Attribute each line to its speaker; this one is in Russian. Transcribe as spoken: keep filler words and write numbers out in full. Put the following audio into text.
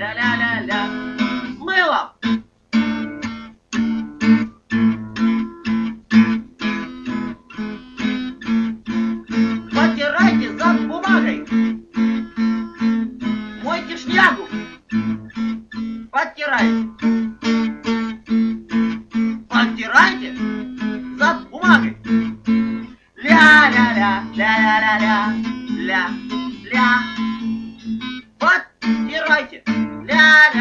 Speaker 1: ля-ля-ля-ля. Мылом. Потирайте зад бумагой. Мойте шнягу. Подтирайте. Подтирайте зад бумагой. Ля-ля-ля, ля-ля-ля-ля, ля-ля. Подтирайте. Ля-ля.